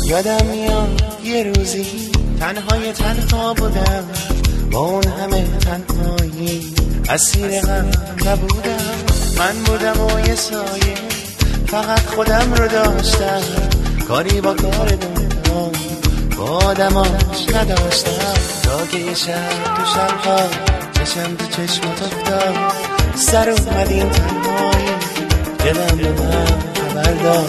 یادم میاد یه روزی تنها بودم، با اون همه تنهایی اسیر غم نبودم. من بودم و یه سایه، فقط خودم رو داشتم، کاری با کار دنیا با آدماش نداشتم. تا که یه شب تو شبها چشم تو چشمات افتاد، سر اومد این تنهایی، دلم به من خبر داد.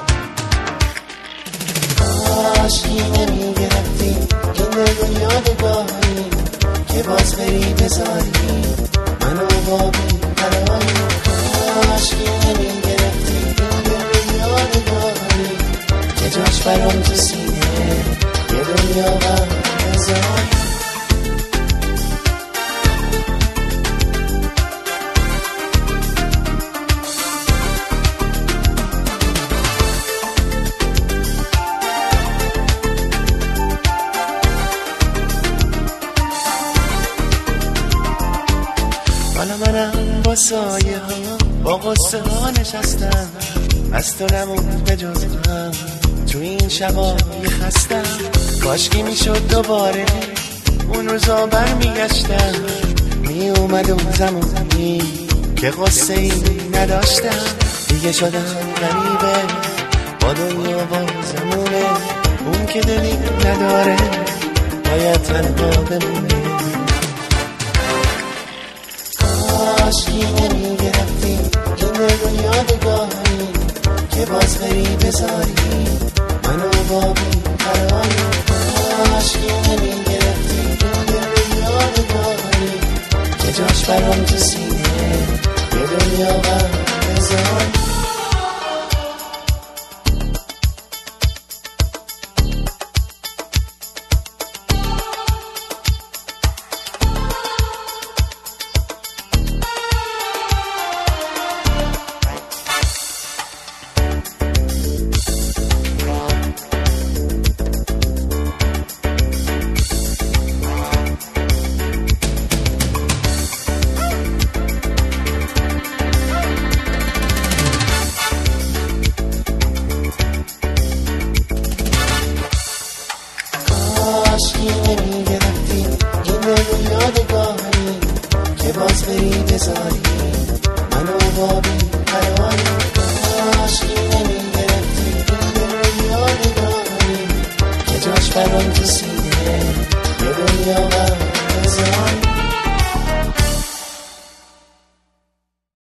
عاشقی نمیگرفتی این دل یادگاری، که باز بری بذاری منو با بیقراری. عاشقی نمیگرفتی این دل یادگاری، که جاش برام تو سینه یه دنیا غم بذاری. حالا منم با سایه ها با غصه ها نشستم، از تو نمون به جز غم تو این شبای خستم. کاشکی میشد دوباره اون روزا برمیگشتم، می اومد اون زمانی که غصه ای نداشتم. دیگه شدم غریبه با دنیا با زمونه، اون که دلی نداره باید تنها بمونه. عاشقی نمیگرفتی این دل یادگاری، که باز بری بذاری منو با بیقراری. عاشقی نمیگرفتی این دل یادگاری، که جاش برام تو سینه یه دنیا غم بذاری. عاشقی نمیگرفتی این دل یادگاری، که باز بری بذاری منو با بیقراری. عاشقی نمیگرفتی این دل یادگاری، که جاش برام تو سینه یه دنیا